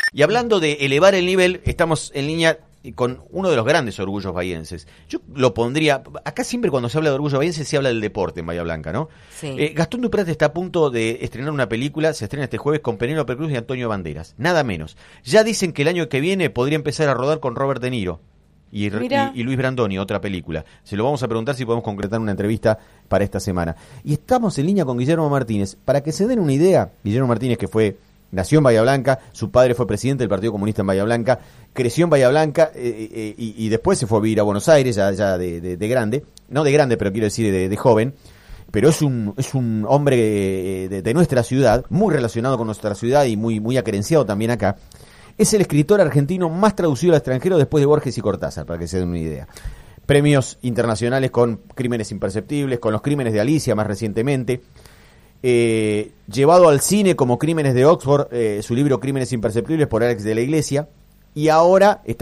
Y hablando de elevar el nivel, estamos en línea con uno de los grandes orgullos bahienses. Yo lo pondría, acá siempre cuando se habla de orgullo bahiense se habla del deporte en Bahía Blanca, ¿no? Sí. Gastón Duprat está a punto de estrenar una película, se estrena este jueves con Penélope Cruz y Antonio Banderas, nada menos. Ya dicen que el año que viene podría empezar a rodar con Robert De Niro y Luis Brandoni, otra película. Se lo vamos a preguntar si podemos concretar una entrevista para esta semana. Y estamos en línea con Guillermo Martínez. Para que se den una idea, Guillermo Martínez, que nació en Bahía Blanca, su padre fue presidente del Partido Comunista en Bahía Blanca, creció en Bahía Blanca y después se fue a vivir a Buenos Aires, ya de grande, no de grande, pero quiero decir de joven, pero es un hombre de nuestra ciudad, muy relacionado con nuestra ciudad y muy acerenciado también acá. Es el escritor argentino más traducido al extranjero después de Borges y Cortázar, para que se den una idea. Premios internacionales con Crímenes Imperceptibles, con Los Crímenes de Alicia más recientemente. Llevado al cine como Crímenes de Oxford, su libro Crímenes Imperceptibles por Alex de la Iglesia, y ahora está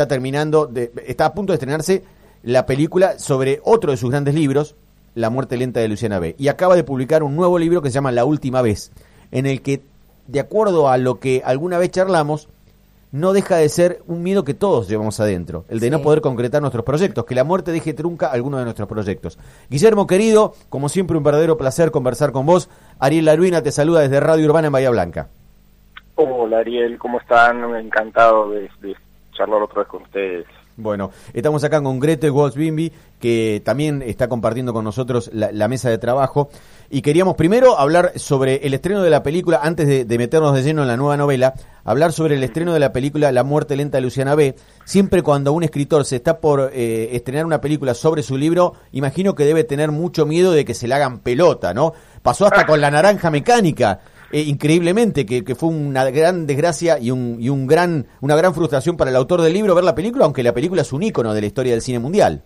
a punto de estrenarse la película sobre otro de sus grandes libros, La muerte lenta de Luciana B. Y acaba de publicar un nuevo libro que se llama La última vez, en el que, de acuerdo a lo que alguna vez charlamos, no deja de ser un miedo que todos llevamos adentro, el de no poder concretar nuestros proyectos, que la muerte deje trunca alguno de nuestros proyectos. Guillermo, querido, como siempre un verdadero placer conversar con vos. Ariel Laruina te saluda desde Radio Urbana en Bahía Blanca. Hola Ariel, ¿cómo están? Encantado de charlar otra vez con ustedes. Bueno, estamos acá con Gretel Walsh-Bimby, que también está compartiendo con nosotros la mesa de trabajo. Y queríamos primero hablar sobre el estreno de la película, antes de meternos de lleno en la nueva novela, hablar sobre el estreno de la película La muerte lenta de Luciana B. Siempre cuando un escritor se está por estrenar una película sobre su libro, imagino que debe tener mucho miedo de que se le hagan pelota, ¿no? Pasó hasta con La naranja mecánica. Increíblemente, que fue una gran desgracia y una gran frustración para el autor del libro ver la película, aunque la película es un ícono de la historia del cine mundial.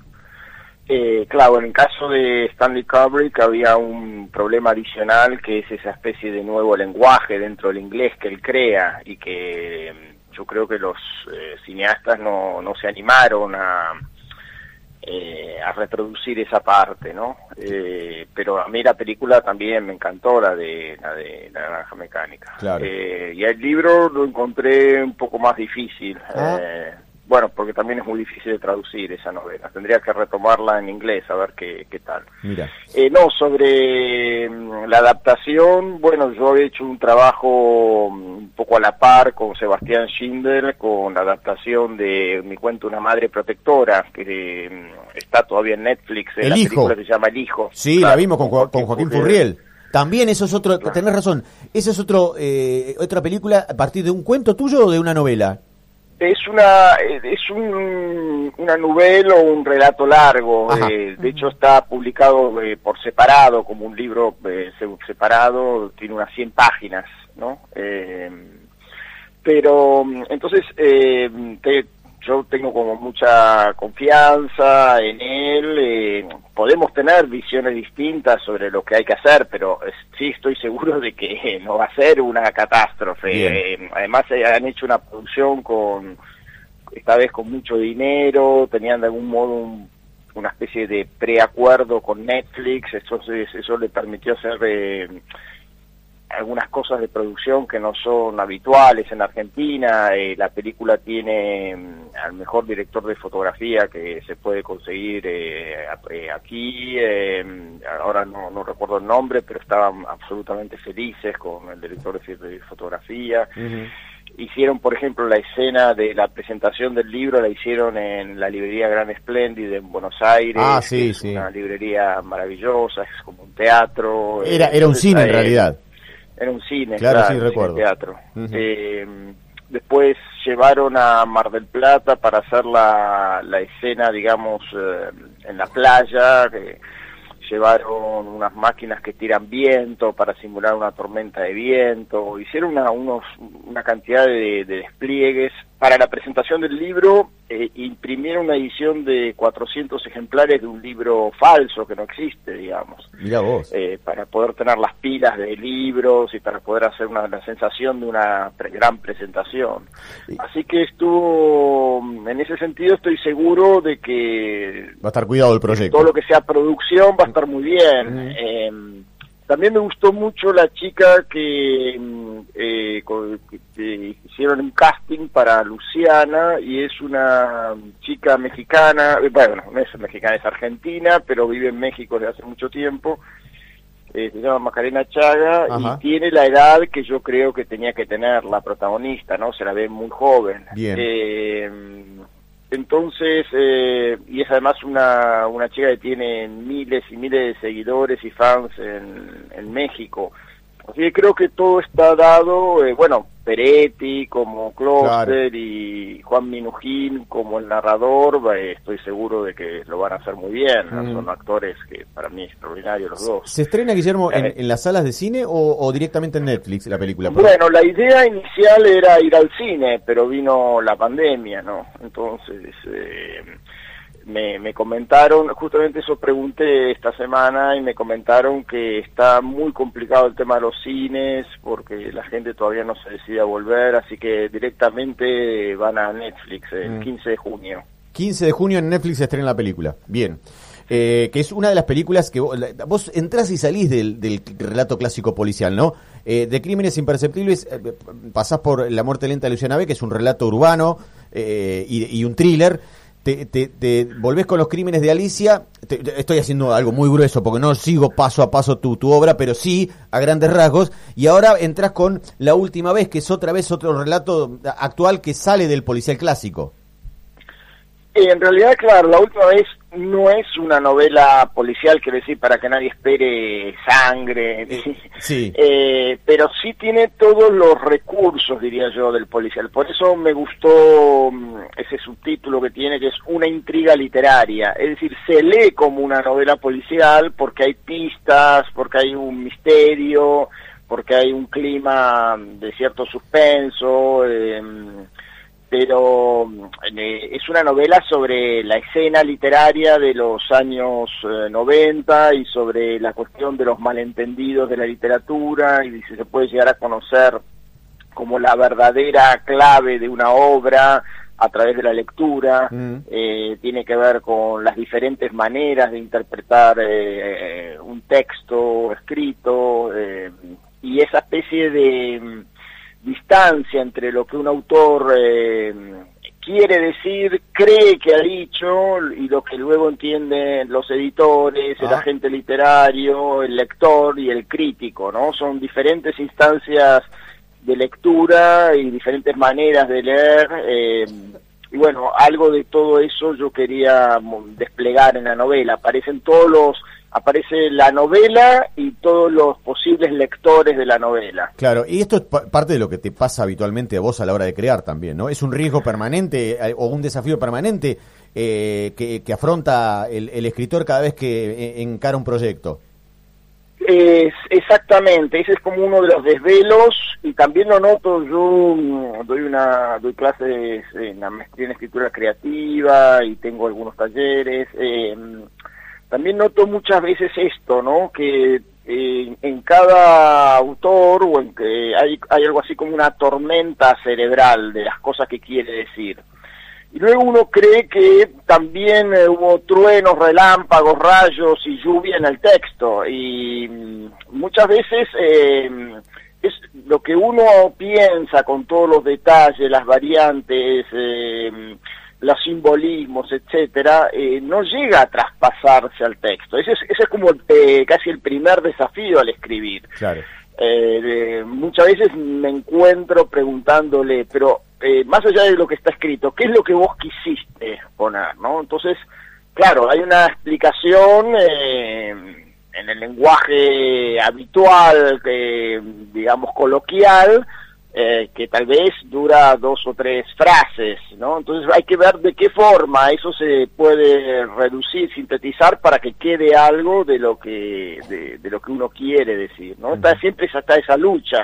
Claro, en el caso de Stanley Kubrick había un problema adicional, que es esa especie de nuevo lenguaje dentro del inglés que él crea, y que yo creo que los cineastas no se animaron a reproducir esa parte, ¿no? Pero a mí la película también me encantó, la de La naranja mecánica. Claro. Y el libro lo encontré un poco más difícil. Bueno, porque también es muy difícil de traducir esa novela. Tendría que retomarla en inglés a ver qué tal. Mira. Sobre la adaptación, bueno, yo he hecho un trabajo un poco a la par con Sebastián Schindler, con la adaptación de mi cuento Una madre protectora, que está todavía en Netflix. El la hijo. película se llama El hijo. Sí, claro, la vimos con Joaquín Furriel. También eso es otro, claro. Tenés razón, esa es otra película a partir de un cuento tuyo o de una novela. Es una novela o un relato largo. De hecho está publicado por separado, como un libro separado, tiene unas 100 páginas, ¿no? Pero entonces yo tengo como mucha confianza en él. Podemos tener visiones distintas sobre lo que hay que hacer, pero sí estoy seguro de que no va a ser una catástrofe. Además han hecho una producción esta vez con mucho dinero, tenían de algún modo una especie de preacuerdo con Netflix, eso le permitió hacer algunas cosas de producción que no son habituales en Argentina. La película tiene al mejor director de fotografía que se puede conseguir aquí. Ahora no recuerdo el nombre, pero estaban absolutamente felices con el director de fotografía. Hicieron, por ejemplo, la escena de la presentación del libro, la hicieron en la librería Gran Splendid en Buenos Aires. Sí, es una librería maravillosa, es como un teatro. Era un cine en realidad. Era un cine, claro, sí, recuerdo. Teatro. Después llevaron a Mar del Plata para hacer la escena, digamos, en la playa. Llevaron unas máquinas que tiran viento para simular una tormenta de viento. Hicieron una cantidad de despliegues. Para la presentación del libro, imprimieron una edición de 400 ejemplares de un libro falso que no existe, digamos. Mirá vos. Para poder tener las pilas de libros y para poder hacer la sensación de una gran presentación. Sí. Así que en ese sentido estoy seguro de que va a estar cuidado el proyecto. Todo lo que sea producción va a estar muy bien. También me gustó mucho la chica que hicieron un casting para Luciana, y es una chica mexicana, bueno, no es mexicana, es argentina, pero vive en México desde hace mucho tiempo. Se llama Macarena Chaga. Ajá. Y tiene la edad que yo creo que tenía que tener la protagonista, ¿no? Se la ve muy joven. Bien. Entonces, y es además una chica que tiene miles y miles de seguidores y fans en México. Así que creo que todo está dado, bueno, Peretti como Kloster, claro, y Juan Minujín como el narrador, estoy seguro de que lo van a hacer muy bien. Son actores que para mí es extraordinario los dos. ¿Se estrena, Guillermo, en las salas de cine o directamente en Netflix la película? Bueno, la idea inicial era ir al cine, pero vino la pandemia, ¿no? Entonces me comentaron, justamente eso pregunté esta semana, y me comentaron que está muy complicado el tema de los cines porque la gente todavía no se decide a volver, así que directamente van a Netflix el 15 de junio. 15 de junio en Netflix se estrena la película. Bien. Que es una de las películas que vos entrás y salís del relato clásico policial, ¿no? De Crímenes Imperceptibles pasás por La muerte lenta de Luciana B., que es un relato urbano y un thriller. Te volvés con Los crímenes de Alicia. Estoy haciendo algo muy grueso porque no sigo paso a paso tu obra, pero sí a grandes rasgos. Y ahora entras con La última vez, que es otra vez otro relato actual que sale del policial clásico. En realidad, claro, La última vez no es una novela policial, quiero decir, para que nadie espere sangre, sí. Pero sí tiene todos los recursos, diría yo, del policial. Por eso me gustó ese subtítulo que tiene, que es una intriga literaria. Es decir, se lee como una novela policial porque hay pistas, porque hay un misterio, porque hay un clima de cierto suspenso, pero es una novela sobre la escena literaria de los años 90 y sobre la cuestión de los malentendidos de la literatura, y si se puede llegar a conocer como la verdadera clave de una obra a través de la lectura. Tiene que ver con las diferentes maneras de interpretar un texto escrito, y esa especie de distancia entre lo que un autor quiere decir, cree que ha dicho, y lo que luego entienden los editores, el agente literario, el lector y el crítico, ¿no? Son diferentes instancias de lectura y diferentes maneras de leer, y bueno, algo de todo eso yo quería desplegar en la novela. Aparece la novela y todos los posibles lectores de la novela. Claro, y esto es parte de lo que te pasa habitualmente a vos a la hora de crear también, ¿no? ¿Es un riesgo permanente o un desafío permanente que afronta el escritor cada vez que encara un proyecto? Exactamente, ese es como uno de los desvelos, y también lo noto. Yo doy clases en la maestría en escritura creativa y tengo algunos talleres. También noto muchas veces esto, ¿no? Que en cada autor o en que hay algo así como una tormenta cerebral de las cosas que quiere decir. Y luego uno cree que también hubo truenos, relámpagos, rayos y lluvia en el texto. Y muchas veces es lo que uno piensa con todos los detalles, las variantes, los simbolismos, etcétera, no llega a traspasarse al texto. Ese es como casi el primer desafío al escribir. Claro. Muchas veces me encuentro preguntándole, pero más allá de lo que está escrito, ¿qué es lo que vos quisiste poner, no? Entonces, claro, hay una explicación en el lenguaje habitual, digamos coloquial, que tal vez dura 2 o 3 frases, ¿no? Entonces hay que ver de qué forma eso se puede reducir, sintetizar para que quede algo de lo que uno quiere decir, ¿no? Siempre está esa lucha.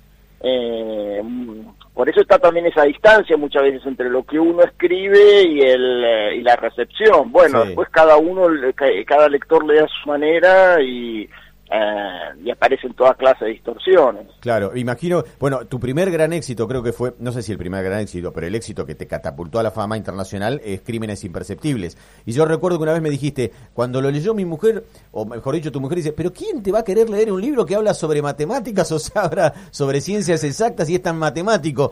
Por eso está también esa distancia muchas veces entre lo que uno escribe y la recepción. Bueno, sí. Después cada lector lee a su manera y y aparecen toda clase de distorsiones. Claro, imagino, bueno, tu primer gran éxito creo que fue, no sé si el primer gran éxito, pero el éxito que te catapultó a la fama internacional es Crímenes Imperceptibles. Y yo recuerdo que una vez me dijiste, cuando lo leyó mi mujer, o mejor dicho tu mujer, dice, pero ¿quién te va a querer leer un libro que habla sobre matemáticas, o sea, habla sobre ciencias exactas y es tan matemático?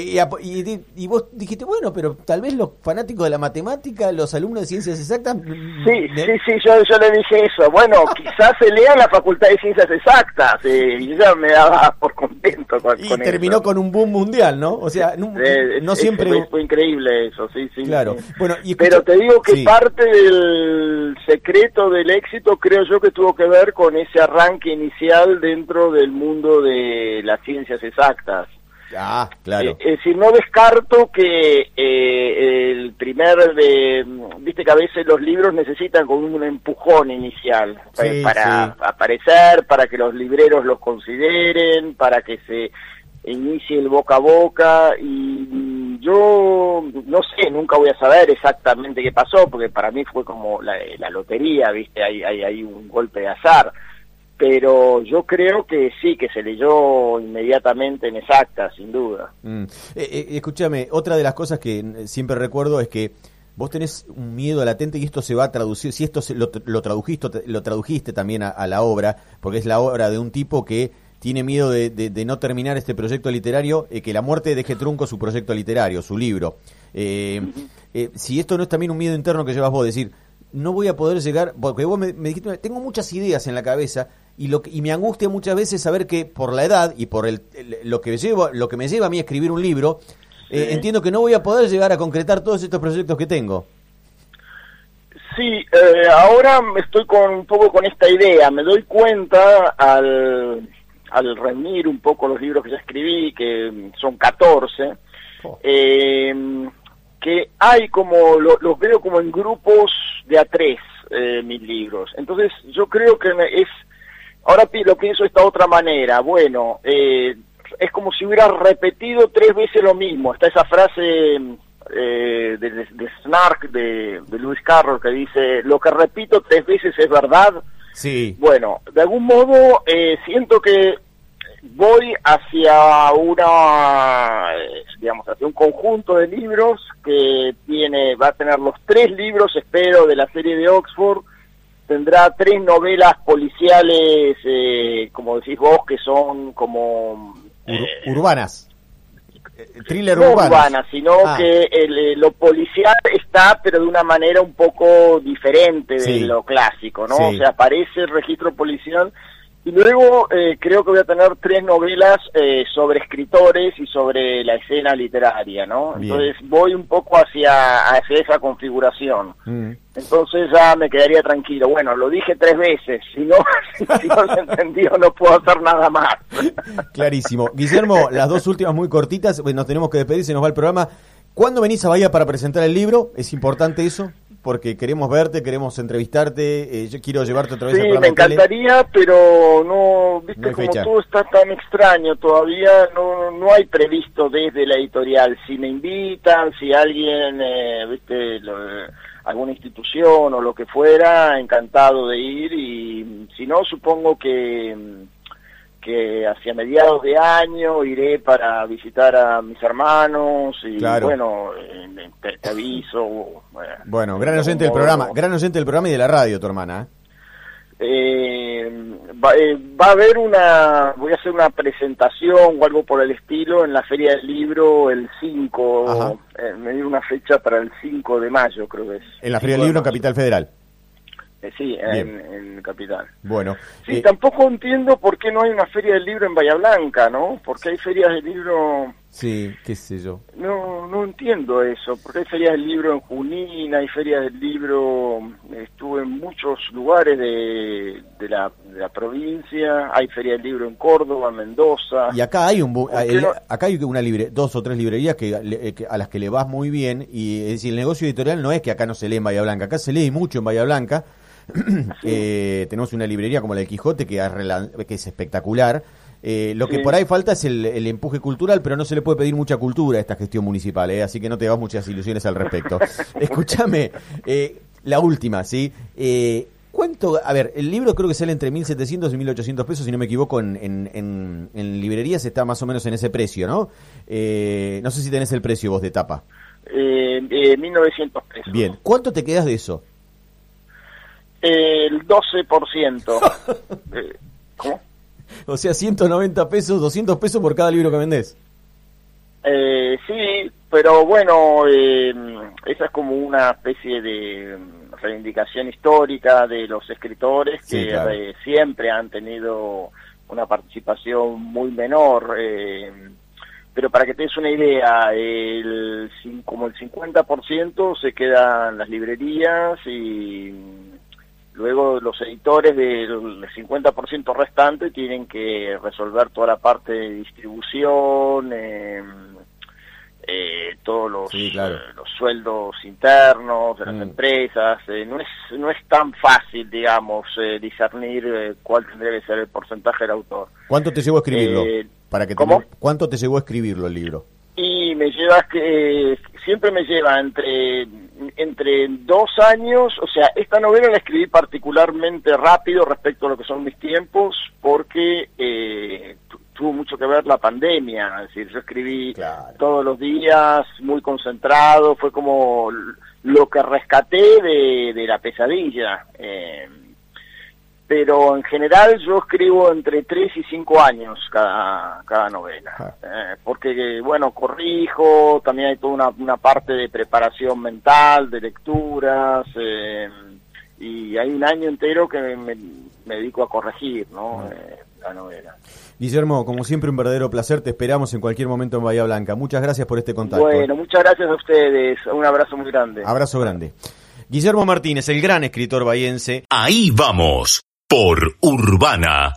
Y vos dijiste, bueno, pero tal vez los fanáticos de la matemática, los alumnos de ciencias exactas... Sí, yo le dije eso, bueno, quizás se lea la Facultad de Ciencias Exactas, y ya me daba por contento con terminó eso. Con un boom mundial, ¿no? O sea, no siempre... Fue increíble eso, sí. Claro. Sí. Bueno, pero te digo que parte del secreto del éxito creo yo que tuvo que ver con ese arranque inicial dentro del mundo de las ciencias exactas. Ah, claro. Es decir, no descarto que el primer viste que a veces los libros necesitan como un empujón inicial para aparecer, para que los libreros los consideren, para que se inicie el boca a boca, y yo no sé, nunca voy a saber exactamente qué pasó, porque para mí fue como la lotería, viste, hay un golpe de azar. Pero yo creo que sí, que se leyó inmediatamente en Exacta, sin duda. Escúchame, otra de las cosas que siempre recuerdo es que vos tenés un miedo latente, y esto se va a traducir, si esto lo tradujiste también a la obra, porque es la obra de un tipo que tiene miedo de no terminar este proyecto literario, que la muerte deje trunco su proyecto literario, su libro. Si esto no es también un miedo interno que llevas vos, decir, no voy a poder llegar, porque vos me dijiste, tengo muchas ideas en la cabeza, y me angustia muchas veces saber que por la edad y por lo que me lleva a mí a escribir un libro, entiendo que no voy a poder llegar a concretar todos estos proyectos que tengo. Sí, ahora estoy un poco con esta idea. Me doy cuenta al reunir un poco los libros que ya escribí, que son 14, que hay como, los veo como en grupos de a 3, mis libros. Entonces yo creo que ahora lo pienso de esta otra manera. Bueno, es como si hubiera repetido 3 veces lo mismo. Está esa frase de Snark, de Lewis Carroll, que dice, lo que repito 3 veces es verdad. Sí. Bueno, de algún modo siento que voy hacia hacia un conjunto de libros que va a tener los 3 libros, espero, de la serie de Oxford. Tendrá 3 novelas policiales, como decís vos, que son como... urbanas. Thriller no urbanas, sino que lo policial está, pero de una manera un poco diferente de lo clásico, ¿no? Sí. O sea, aparece el registro policial. Y luego creo que voy a tener 3 novelas sobre escritores y sobre la escena literaria, ¿no? Bien. Entonces voy un poco hacia esa configuración. Entonces ya me quedaría tranquilo. Bueno, lo dije 3 veces, si no se entendió no puedo hacer nada más. Clarísimo. Guillermo, las 2 últimas muy cortitas, nos tenemos que despedir, se nos va el programa. ¿Cuándo venís a Bahía para presentar el libro? ¿Es importante eso? Porque queremos verte, queremos entrevistarte, yo quiero llevarte otra vez al programa. Sí, me encantaría, pero no, viste, no hay como fecha. todo está tan extraño, todavía no hay previsto desde la editorial. Si me invitan, si alguien, viste, alguna institución o lo que fuera, encantado de ir, y si no, supongo que hacia mediados de año iré para visitar a mis hermanos y claro. Bueno, te aviso. Bueno, gran oyente del programa y de la radio, tu hermana. Va a haber voy a hacer una presentación o algo por el estilo en la Feria del Libro el 5, me dio una fecha para el 5 de mayo, creo que es. En la Feria del Libro en Capital Federal. Sí, en Capital. Bueno. Sí, tampoco entiendo por qué no hay una feria del libro en Bahía Blanca, ¿no? Porque hay ferias del libro... Sí, qué sé yo. No entiendo eso, porque hay ferias del libro en Junín, hay ferias del libro... Estuve en muchos lugares de la provincia, hay feria del libro en Córdoba, en Mendoza... Y acá hay acá hay 2 o 3 librerías a las que le vas muy bien, y es decir, el negocio editorial no es que acá no se lee en Bahía Blanca, acá se lee mucho en Bahía Blanca. Tenemos una librería como la de Quijote que es espectacular. Lo que por ahí falta es el empuje cultural, pero no se le puede pedir mucha cultura a esta gestión municipal, así que no te hagas muchas ilusiones al respecto. Escúchame, la última, ¿sí? ¿Cuánto? A ver, el libro creo que sale entre 1.700 y 1.800 pesos, si no me equivoco, en librerías está más o menos en ese precio, ¿no? No sé si tenés el precio vos de tapa. 1.900 pesos. Bien, ¿cuánto te quedas de eso? El 12%. ¿Cómo? O sea, 190 pesos, 200 pesos por cada libro que vendés. Sí, pero bueno, esa es como una especie de reivindicación histórica de los escritores que sí, claro. Siempre han tenido una participación muy menor. Pero para que te des una idea, como el 50% se queda en las librerías y luego los editores del 50% restante tienen que resolver toda la parte de distribución, todos los, sí, claro. Los sueldos internos de las empresas. No es tan fácil, digamos, discernir cuál tendría que ser el porcentaje del autor. ¿Cuánto te llevó a escribirlo? ¿Cuánto te llevó a escribirlo el libro? Y siempre me lleva entre 2 años. O sea, esta novela la escribí particularmente rápido respecto a lo que son mis tiempos, porque tuvo mucho que ver la pandemia. Es decir, yo escribí todos los días, muy concentrado, fue como lo que rescaté de la pesadilla. Pero en general yo escribo entre 3 y 5 años cada novela, porque bueno, corrijo, también hay toda una parte de preparación mental, de lecturas, y hay un año entero que me dedico a corregir, ¿no? La novela. Guillermo, como siempre un verdadero placer, te esperamos en cualquier momento en Bahía Blanca. Muchas gracias por este contacto. Bueno, muchas gracias a ustedes, un abrazo muy grande. Abrazo grande. Guillermo Martínez, el gran escritor bahiense. Ahí vamos, por Urbana.